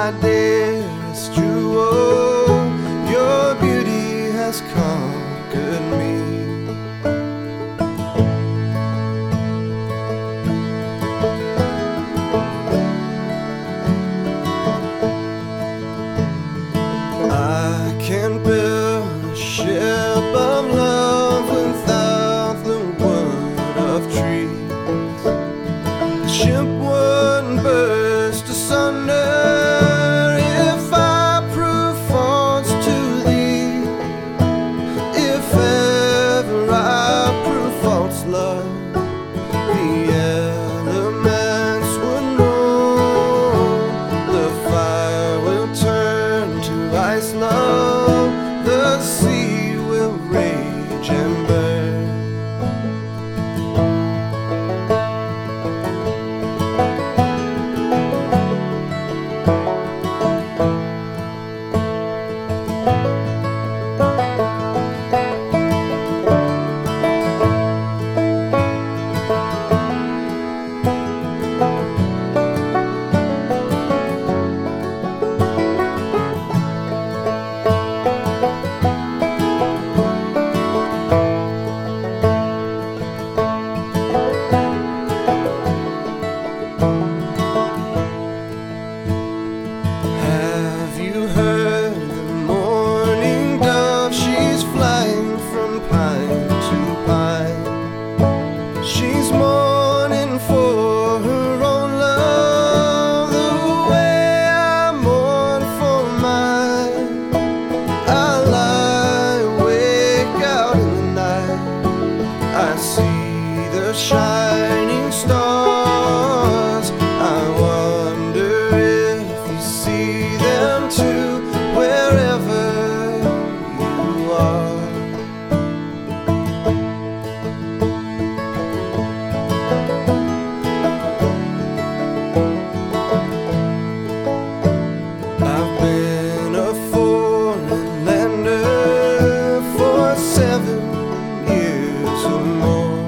my dearest jewel, your beauty has conquered me. I can't build a ship of love without the wood of trees. The ship wouldn't burst asunder if I prove false to thee. If ever I prove false, love, the elements would know. The fire will turn to ice, love, the sea will rage and burn. Have you heard the morning dove? She's flying from pine to pine. She's mourning for her own love, the way I mourn for mine. I lie awake out in the night, I see the shining stars. I wonder if you see them too, wherever you are. I've been a foreign lander for 7 years or more,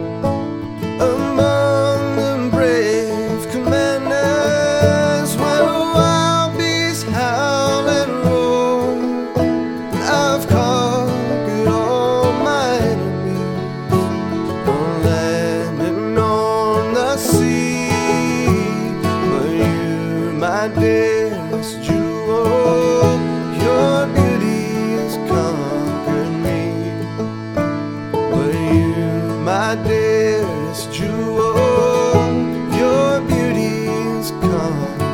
among the brave commanders where wild beasts howl and roar. I've conquered all my enemies on land and on the sea. But you, my dearest jewel, your beauty has conquered me. But you, my dearest jewel, your beauty has conquered me.